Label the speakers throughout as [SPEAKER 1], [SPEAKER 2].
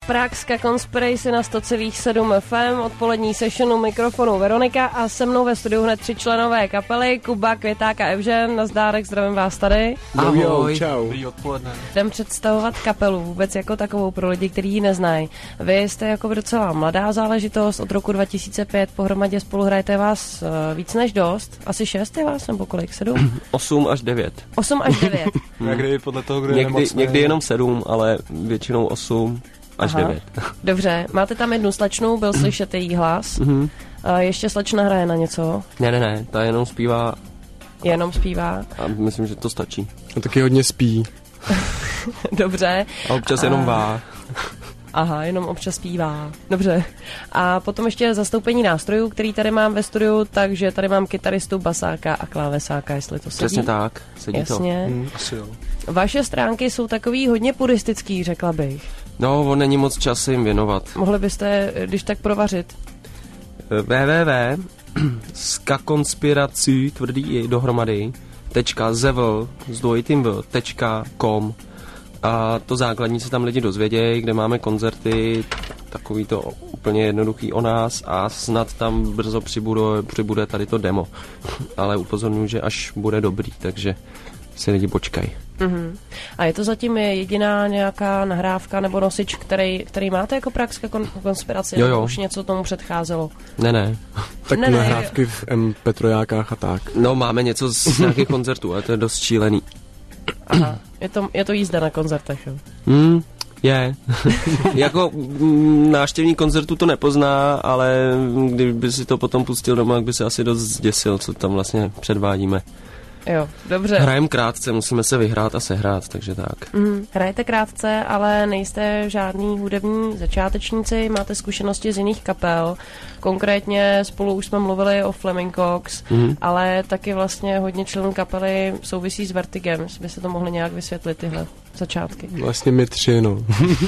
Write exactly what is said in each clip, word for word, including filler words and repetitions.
[SPEAKER 1] Praxka Conspiracy na sto celá sedm F M, odpolední sessionu mikrofonu Veronika a se mnou ve studiu hned tři členové kapely, Kuba, Květák a Evžen. Nazdárek, zdravím vás tady.
[SPEAKER 2] Ahoj, čau.
[SPEAKER 3] Dobrý odpoledne.
[SPEAKER 1] Jdem představovat kapelu vůbec jako takovou pro lidi, kteří ji neznají. Vy jste jako docela mladá záležitost, od roku dva tisíce pět pohromadě spolu hrajete vás víc než dost. Asi šest je vás, nebo kolik? Sedm?
[SPEAKER 2] Osm až devět.
[SPEAKER 1] Osm až devět.
[SPEAKER 3] Někdy podle toho, kdo je
[SPEAKER 2] někdy,
[SPEAKER 3] nemocný.
[SPEAKER 2] někdy jenom sedm, ale většinou osm až
[SPEAKER 1] Aha.
[SPEAKER 2] devět.
[SPEAKER 1] Dobře, máte tam jednu slečnu, byl slyšet její hlas.
[SPEAKER 2] Mhm.
[SPEAKER 1] A ještě slečna hraje na něco,
[SPEAKER 2] Ne, ne, ne, ta jenom zpívá
[SPEAKER 1] jenom zpívá.
[SPEAKER 2] a myslím, že to stačí.
[SPEAKER 4] A taky hodně spí.
[SPEAKER 1] Dobře.
[SPEAKER 2] A občas
[SPEAKER 1] A-
[SPEAKER 2] jenom vá.
[SPEAKER 1] Aha, jenom občas zpívá. Dobře. A potom ještě zastoupení nástrojů, který tady mám ve studiu, takže tady mám kytaristu, basáka a klávesáka, jestli to sedí.
[SPEAKER 2] Přesně tak, sedí to.
[SPEAKER 1] Jasně.
[SPEAKER 3] Hmm, asi jo.
[SPEAKER 1] Vaše stránky jsou takový hodně puristický, řekla bych.
[SPEAKER 2] No, on není moc času jim věnovat.
[SPEAKER 1] Mohli byste, když tak provařit.
[SPEAKER 2] www skakonspirací tvrdý i dohromady tečka zevl s dvojitým v tečka com a to základní se tam lidi dozvědějí, kde máme koncerty, takový to úplně jednoduchý o nás a snad tam brzo přibude, přibude tady to demo, ale upozorňuji, že až bude dobrý, takže si lidi počkají.
[SPEAKER 1] Mhm. A je to zatím jediná nějaká nahrávka nebo nosič, který, který máte jako Praxka kon- konspiraci?
[SPEAKER 2] Jo,
[SPEAKER 1] nebo
[SPEAKER 2] jo.
[SPEAKER 1] už něco tomu předcházelo?
[SPEAKER 2] Ne, ne.
[SPEAKER 4] Tak
[SPEAKER 1] Ne, ne.
[SPEAKER 4] nahrávky v em pé tři a tak.
[SPEAKER 2] No, máme něco z nějakých koncertů, ale to je dost šílený.
[SPEAKER 1] Aha. Je to, je to jízda na koncertech, jo?
[SPEAKER 2] Hmm, je. Jako mm, návštěvník koncertu to nepozná, ale kdyby si to potom pustil doma, tak by se asi dost zděsil, co tam vlastně předvádíme.
[SPEAKER 1] Jo, dobře.
[SPEAKER 2] Hrajem krátce, musíme se vyhrát a sehrát, takže tak.
[SPEAKER 1] Mm, hrajete krátce, ale nejste žádný hudební začátečníci, máte zkušenosti z jiných kapel. Konkrétně spolu už jsme mluvili o Flaming Cox,
[SPEAKER 2] Mhm.
[SPEAKER 1] ale taky vlastně hodně členů kapely souvisí s Vertigem. By se to mohli nějak vysvětlit, tyhle začátky.
[SPEAKER 4] Vlastně my tři, no.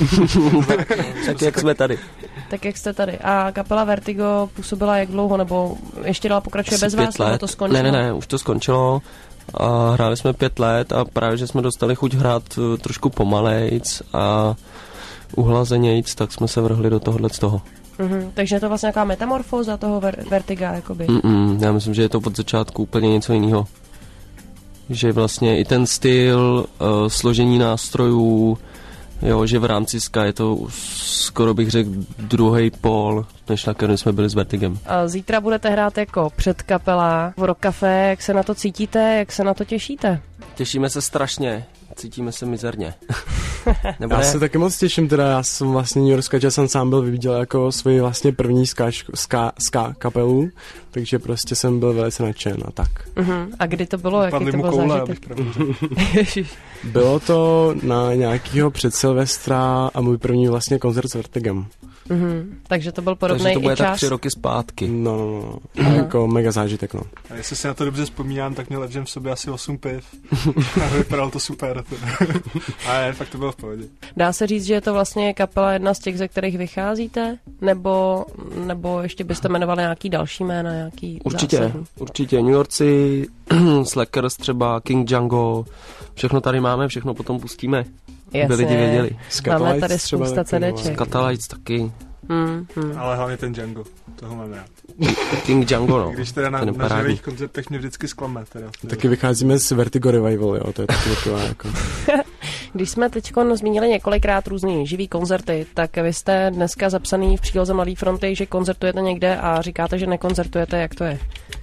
[SPEAKER 2] Tak jak jsme tady.
[SPEAKER 1] Tak jak jste tady. A kapela Vertigo působila jak dlouho, nebo ještě dál pokračuje
[SPEAKER 2] Asi
[SPEAKER 1] bez
[SPEAKER 2] pět
[SPEAKER 1] vás, nebo
[SPEAKER 2] let.
[SPEAKER 1] to skončilo?
[SPEAKER 2] Ne, ne, ne, už to skončilo. A hráli jsme pět let a právě, že jsme dostali chuť hrát uh, trošku pomalejc a uhlazenějc, tak jsme se vrhli do tohohle z toho.
[SPEAKER 1] Mhm, takže je to vlastně nějaká metamorfóza toho ver- Vertiga, jakoby.
[SPEAKER 2] Mm-mm, já myslím, že je to od začátku úplně něco jiného. Že vlastně i ten styl, uh, složení nástrojů, jo, že v rámci ska je to skoro bych řekl druhý pól, než na kterém jsme byli s Vertigem.
[SPEAKER 1] A zítra budete hrát jako předkapela v Rock Café. Jak se na to cítíte, jak se na to těšíte?
[SPEAKER 2] Těšíme se strašně, cítíme se mizerně. Nebo
[SPEAKER 4] Já
[SPEAKER 2] ne?
[SPEAKER 4] se taky moc těším, teda já jsem vlastně New York Ska Jazz Ensemble viděl jako svoji vlastně první ska, ska, ska kapelu, takže prostě jsem byl velice nadšen a tak.
[SPEAKER 1] Uh-huh. A kdy to bylo? Jaký
[SPEAKER 3] Padly
[SPEAKER 1] to
[SPEAKER 3] mu
[SPEAKER 1] byl
[SPEAKER 3] koule,
[SPEAKER 1] zážitek?
[SPEAKER 3] abych pravdu řekl.
[SPEAKER 1] Ježiš.
[SPEAKER 4] Bylo to na nějakýho před Silvestra a můj první vlastně koncert s Vertigem.
[SPEAKER 1] Uh-huh. Takže to byl
[SPEAKER 2] Takže
[SPEAKER 1] podobný
[SPEAKER 2] to bude
[SPEAKER 1] i
[SPEAKER 2] tak
[SPEAKER 1] čas.
[SPEAKER 2] tři roky zpátky.
[SPEAKER 4] No, no, no. A jako mega zážitek, no.
[SPEAKER 3] A jestli si na to dobře vzpomínám, tak měl Evžen v sobě asi osm piv. A vypadalo to super. A je, fakt to bylo v pohodě.
[SPEAKER 1] Dá se říct, že je to vlastně kapela jedna z těch, ze kterých vycházíte? Nebo, nebo ještě byste jmenovali nějaký další jména? Nějaký
[SPEAKER 2] Určitě,
[SPEAKER 1] zásadní?
[SPEAKER 2] určitě. New Yorkci, Slackers třeba, King Django, všechno tady máme, všechno potom pustíme. By
[SPEAKER 1] Jasně.
[SPEAKER 2] lidi věděli.
[SPEAKER 1] Máme tady
[SPEAKER 4] třeba
[SPEAKER 1] spousta
[SPEAKER 4] taky, no.
[SPEAKER 1] CDček.
[SPEAKER 2] Catalites taky.
[SPEAKER 1] Hmm, hmm.
[SPEAKER 3] Ale hlavně ten Django. Toho mám rád.
[SPEAKER 2] King Django, no.
[SPEAKER 3] Když teda na,
[SPEAKER 2] Ten je
[SPEAKER 3] na
[SPEAKER 2] parádní.
[SPEAKER 3] živých koncertech mě vždycky zklame. Teda.
[SPEAKER 4] Taky vycházíme z Vertigo Revival, jo, to je taky taková jako...
[SPEAKER 1] Když jsme teď zmínili několikrát různý živý koncerty, tak vy jste dneska zapsaný v příloze Mladý fronty, že koncertujete někde a říkáte, že nekoncertujete, jak to je?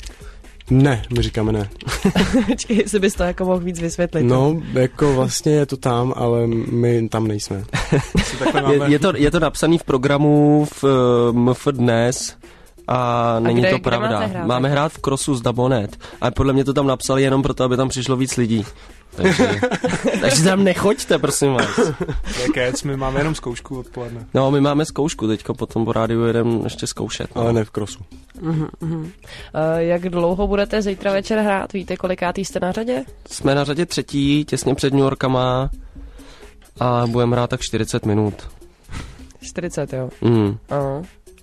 [SPEAKER 4] Ne, my říkáme ne.
[SPEAKER 1] Počkej, jestli bys to jako mohl víc vysvětlit.
[SPEAKER 4] No, jako vlastně je to tam, ale my tam nejsme.
[SPEAKER 3] Si takhle
[SPEAKER 2] Je,
[SPEAKER 3] máme,
[SPEAKER 2] je, to, je to napsaný v programu v uh, M F dnes a není
[SPEAKER 1] kde-
[SPEAKER 2] to
[SPEAKER 1] kde
[SPEAKER 2] pravda.
[SPEAKER 1] máte hrát?
[SPEAKER 2] Máme hrát v Crossu z Dabonet, ale podle mě to tam napsali jenom proto, aby tam přišlo víc lidí. Takže, takže tam nechoďte, prosím vás.
[SPEAKER 3] je kec, my máme jenom zkoušku odpoledne.
[SPEAKER 2] No, my máme zkoušku teďko, potom po rádiu jedem ještě zkoušet. No.
[SPEAKER 4] Ale ne v Crossu.
[SPEAKER 1] Uh-huh, uh-huh. Uh, jak dlouho budete zítra večer hrát? Víte, kolikátý jste na řadě?
[SPEAKER 2] Jsme na řadě třetí, těsně před New Yorkama a budeme hrát tak čtyřicet minut.
[SPEAKER 1] čtyřicet, jo.
[SPEAKER 2] Mm.
[SPEAKER 1] Aha.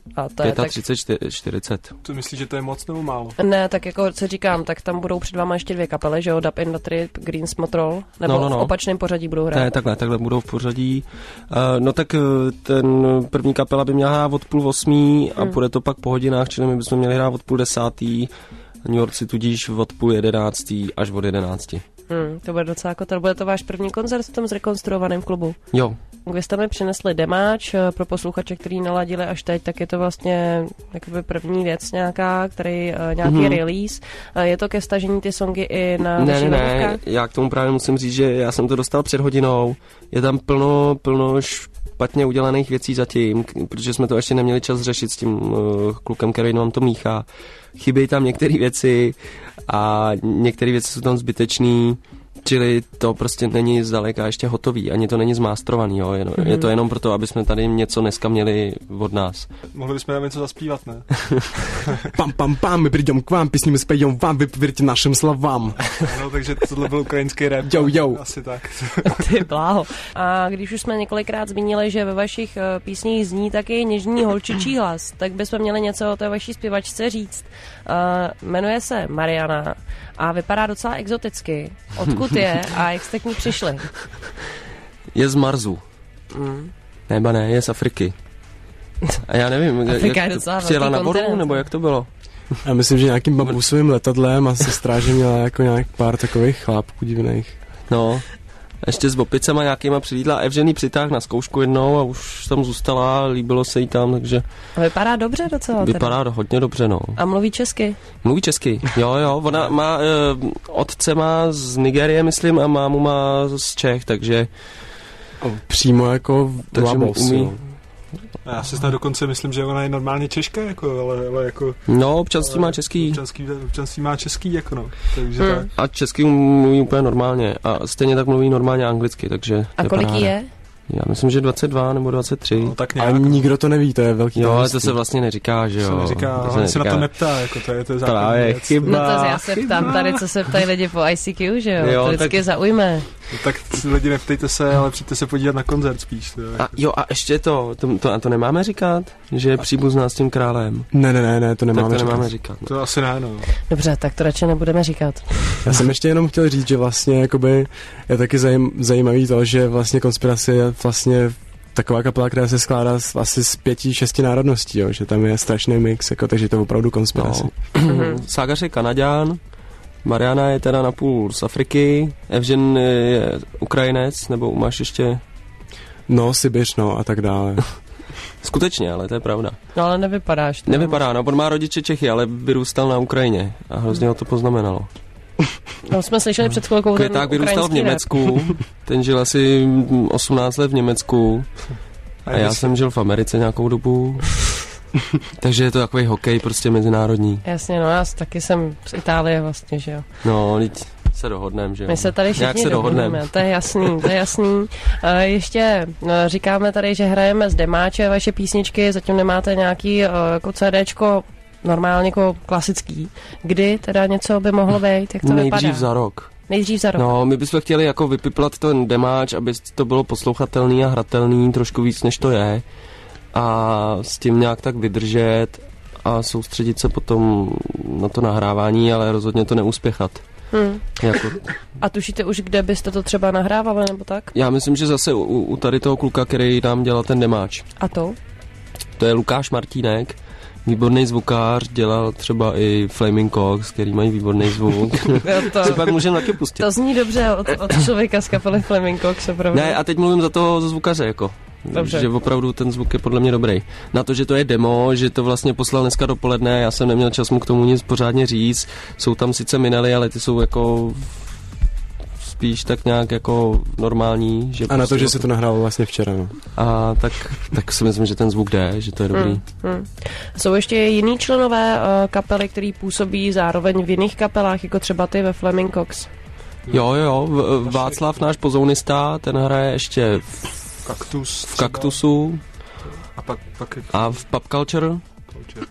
[SPEAKER 1] A to je tak...
[SPEAKER 2] třicet pět, čtyřicet.
[SPEAKER 3] To myslíš, že to je moc nebo málo?
[SPEAKER 1] Ne, tak jako se říkám, tak tam budou před váma ještě dvě kapely, že jo, Dub Industry, Greens Motrol, nebo
[SPEAKER 2] no, no, no.
[SPEAKER 1] v opačném pořadí budou hrát?
[SPEAKER 2] Ne, takhle, takhle budou v pořadí. Uh, no tak ten první kapela by měla hrát od půl osmí a hmm. bude to pak po hodinách, čili my bychom měli hrát od půl desátý, New Yorkci tudíž od půl jedenáctý až od jedenácti.
[SPEAKER 1] Hmm, to bude docela kotel. Bude to váš první koncert v tom zrekonstruovaném klubu?
[SPEAKER 2] Jo.
[SPEAKER 1] Vy jste mi přinesli demáč pro posluchače, který naladili až teď, tak je to vlastně jakoby první věc nějaká, který, uh, nějaký mm-hmm. release. Uh, je to ke stažení ty songy i na
[SPEAKER 2] ne,
[SPEAKER 1] vašich
[SPEAKER 2] ne, ne, já k tomu právě musím říct, že já jsem to dostal před hodinou. Je tam plno, plno špatně udělaných věcí zatím, protože jsme to ještě neměli čas řešit s tím uh, klukem, který nám to míchá. Chybějí tam některé věci a některé věci jsou tam zbytečný, čili to prostě není zdaleka ještě hotový, ani to není zmástrovaný, jo. Je, mm-hmm. je to jenom proto, aby jsme tady něco dneska měli od nás.
[SPEAKER 3] Mohli bychom tam něco zaspívat, ne?
[SPEAKER 4] Pam, pam, pam, my přijdem k vám, písni my spejeme vám, vy pověřte našim slovám.
[SPEAKER 3] No, takže tohle byl ukrajinský rap.
[SPEAKER 4] Jo, jo.
[SPEAKER 3] Asi tak.
[SPEAKER 1] Ty bláho. A když už jsme několikrát zmínili, že ve vašich uh, písních zní taky něžný holčičí hlas, tak bychom měli něco o té vaší zpěvačce říct. Uh, jmenuje se Mariana a vypadá docela exoticky. Odkud je a jak jste k ní přišli?
[SPEAKER 2] Je z Marsu. Mm. Neba ne, je z Afriky. A já nevím,
[SPEAKER 1] Afrika
[SPEAKER 2] jak to přijela na vodu, nebo jak to bylo?
[SPEAKER 4] Já myslím, že nějakým bambusovým letadlem a sestra, že měla jako nějak pár takových chlápků divných.
[SPEAKER 2] No, ještě s opicema nějakýma přilídla. Evžený přitáh na zkoušku jednou a už tam zůstala, líbilo se jí tam, takže...
[SPEAKER 1] Vypadá dobře docela.
[SPEAKER 2] Vypadá teda. hodně dobře, no.
[SPEAKER 1] A mluví česky?
[SPEAKER 2] Mluví česky, jo, jo. Ona má, uh, otce má z Nigérie, myslím, a mámu má z Čech, takže...
[SPEAKER 4] Přímo jako
[SPEAKER 2] labos, umí...
[SPEAKER 3] Já si snad dokonce myslím, že ona je normálně Češka, jako, ale, ale jako...
[SPEAKER 2] No, občanství má český.
[SPEAKER 3] Občanství, občanství má český, jako no. Takže
[SPEAKER 1] hmm.
[SPEAKER 3] tak.
[SPEAKER 2] A česky mluví úplně normálně. A stejně tak mluví normálně anglicky, takže...
[SPEAKER 1] A kolik jí je?
[SPEAKER 2] Já myslím, že dvacet dva nebo dvacet tři.
[SPEAKER 3] No, tak
[SPEAKER 4] nějak. Ale nikdo to neví, to je velký.
[SPEAKER 2] Jo, ale to se vlastně neříká, že jo.
[SPEAKER 3] To se neříká,
[SPEAKER 2] to se,
[SPEAKER 3] neříká. se na to neptá, jako to je to základní věc.
[SPEAKER 2] Chyba,
[SPEAKER 1] no to já se
[SPEAKER 2] chyba.
[SPEAKER 1] ptám tady, co se ptají lidi po I C Q, že jo,
[SPEAKER 2] jo
[SPEAKER 1] to vždycky
[SPEAKER 2] tak...
[SPEAKER 1] zaujme.
[SPEAKER 3] No, tak lidi neptejte se, ale přijďte se podívat na koncert spíš. To,
[SPEAKER 2] a jo, a ještě to, to, to, a to nemáme říkat, že je příbuzná s tím králem.
[SPEAKER 4] Ne, ne, ne, ne to nemáme
[SPEAKER 2] tak to
[SPEAKER 4] říkat.
[SPEAKER 2] nemáme říkat. No.
[SPEAKER 3] To asi ne, no.
[SPEAKER 1] Dobře, tak to radši nebudeme říkat.
[SPEAKER 4] Já jsem ještě jenom chtěl říct, že vlastně jakoby je taky zajím, zajímavý to, že vlastně Konspirace je vlastně taková kapela, která se skládá z, asi z pěti, šesti národností, jo, že tam je strašný mix, jako, takže to je opravdu Konspirace.
[SPEAKER 2] No. Ságař je Kanaďan, Mariana je teda napůl z Afriky, Evžen je Ukrajinec, nebo máš ještě...
[SPEAKER 4] No, Sibiř, no a tak dále.
[SPEAKER 2] Skutečně, ale to je pravda.
[SPEAKER 1] No ale nevypadáš. To
[SPEAKER 2] Nevypadá, no, on má rodiče Čechy, ale vyrůstal na Ukrajině a hrozně ho to poznamenalo.
[SPEAKER 1] No jsme slyšeli před chvilkou ten
[SPEAKER 2] Květák vyrůstal v Německu, rap. Ten žil asi osmnáct let v Německu a já jsem žil v Americe nějakou dobu. Takže je to takový hokej prostě mezinárodní.
[SPEAKER 1] Jasně, no já taky jsem z Itálie vlastně, že jo.
[SPEAKER 2] No, teď se dohodneme, že jo.
[SPEAKER 1] My se tady všichni dohodneme, to je jasný, to je jasný. Uh, ještě uh, říkáme tady, že hrajeme z demáče vaše písničky, zatím nemáte nějaký uh, jako CDčko normálně jako klasický. Kdy teda něco by mohlo být, jak to
[SPEAKER 2] Nejdřív
[SPEAKER 1] vypadá?
[SPEAKER 2] Nejdřív za rok.
[SPEAKER 1] Nejdřív za rok.
[SPEAKER 2] No, my bychom chtěli jako vypiplat ten demáč, aby to bylo poslouchatelný a hratelný trošku víc, než to je. A s tím nějak tak vydržet a soustředit se potom na to nahrávání, ale rozhodně to neuspěchat.
[SPEAKER 1] Hmm.
[SPEAKER 2] Jako...
[SPEAKER 1] A tušíte už, kde byste to třeba nahrávali, nebo tak?
[SPEAKER 2] Já myslím, že zase u, u tady toho kluka, který nám dělal ten demáč.
[SPEAKER 1] A to?
[SPEAKER 2] To je Lukáš Martínek, výborný zvukář, dělal třeba i Flaming Cox, který mají výborný zvuk.
[SPEAKER 1] to,
[SPEAKER 2] si pak můžeme taky pustit.
[SPEAKER 1] To zní dobře od, od člověka z kapely Flaming Cox, opravdu.
[SPEAKER 2] Ne, a teď mluvím za toho zvukaře, jako. Dobře. Že opravdu ten zvuk je podle mě dobrý. Na to, že to je demo, že to vlastně poslal dneska dopoledne, já jsem neměl čas mu k tomu nic pořádně říct. Jsou tam sice minely, ale ty jsou jako spíš tak nějak jako normální. Že
[SPEAKER 4] a na to, že se to nahrálo vlastně včera. No.
[SPEAKER 2] A tak, tak si myslím, že ten zvuk jde, že to je dobrý.
[SPEAKER 1] Hmm, hmm. Jsou ještě jiný členové uh, kapely, který působí zároveň v jiných kapelách, jako třeba ty ve Flaming Cox?
[SPEAKER 2] Jo, jo, v, Václav, náš pozounista, ten hraje ještě v
[SPEAKER 3] Kaktus.
[SPEAKER 2] V Kaktusu.
[SPEAKER 3] A pak, pak je...
[SPEAKER 2] A v Pop Culture. Culture.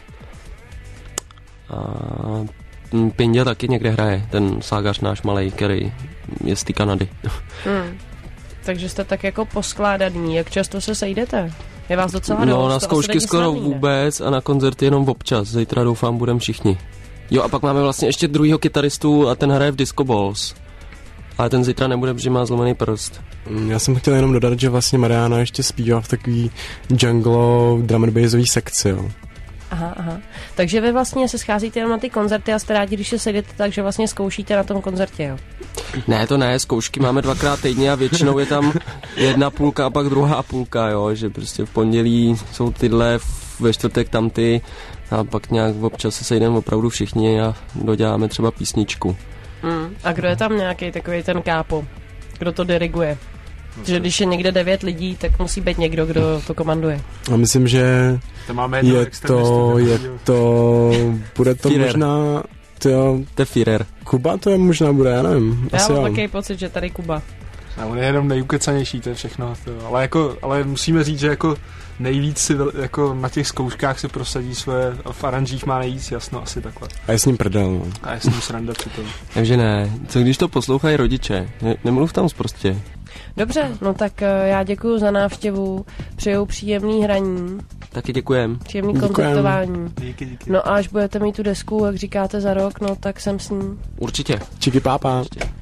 [SPEAKER 2] A Pindě taky někde hraje, ten ságař náš malej, který je z té Kanady.
[SPEAKER 1] Hmm. Takže jste tak jako poskládaný. Jak často se sejdete? Je vás docela
[SPEAKER 2] No,
[SPEAKER 1] dost,
[SPEAKER 2] na
[SPEAKER 1] to
[SPEAKER 2] zkoušky
[SPEAKER 1] asi
[SPEAKER 2] skoro
[SPEAKER 1] není snadný, ne?
[SPEAKER 2] vůbec a na koncerty jenom občas. Zítra doufám budeme všichni. Jo a pak máme vlastně ještě druhýho kytaristu a ten hraje v Disco Balls. Ale ten zítra nebude, protože má zlomený prst.
[SPEAKER 4] Já jsem chtěl jenom dodat, že vlastně Mariána ještě zpívá v takový junglo drum and bassový sekci, jo.
[SPEAKER 1] Aha, aha. Takže vy vlastně se scházíte jenom na ty koncerty a jste rádi, když se sejdete, takže vlastně zkoušíte na tom koncertě, jo?
[SPEAKER 2] Ne, to ne, zkoušky máme dvakrát týdně a většinou je tam jedna půlka a pak druhá půlka, jo, že prostě v pondělí jsou tyhle, ve čtvrtek tam ty a pak nějak občas se sejdeme opravdu všichni a doděláme třeba písničku.
[SPEAKER 1] Mm. A kdo je tam nějaký takový ten kápo? Kdo to diriguje? Že když je někde devět lidí, tak musí být někdo, kdo to komanduje.
[SPEAKER 4] A myslím, že
[SPEAKER 3] To máme
[SPEAKER 4] je to, je to, bude to
[SPEAKER 2] Führer.
[SPEAKER 4] možná, tyjo,
[SPEAKER 2] To je Führer.
[SPEAKER 4] Kuba to je možná bude, já nevím.
[SPEAKER 1] Já
[SPEAKER 4] Asi
[SPEAKER 1] mám
[SPEAKER 4] jo.
[SPEAKER 1] takový pocit, že tady Kuba.
[SPEAKER 3] A on je jenom nejukecanější, to je všechno. To, ale, jako, ale musíme říct, že jako nejvíc si jako na těch zkouškách se prosadí své, v aranžích má nejvíc jasno, asi takhle.
[SPEAKER 4] A je s ním prdel, no.
[SPEAKER 3] A je s ním sranda přitom.
[SPEAKER 2] Takže ne, co když to poslouchají rodiče? Ne, nemluv tam prostě.
[SPEAKER 1] Dobře, no tak eh, já děkuji za návštěvu, přeju příjemný hraní,
[SPEAKER 2] Taky děkujem.
[SPEAKER 1] příjemný
[SPEAKER 4] Děkujem.
[SPEAKER 1] koncertování.
[SPEAKER 3] Díky, díky.
[SPEAKER 1] No a až budete mít tu desku, jak říkáte za rok, no tak jsem s ní.
[SPEAKER 2] Určitě.
[SPEAKER 4] Čiky pápa.
[SPEAKER 2] Určitě.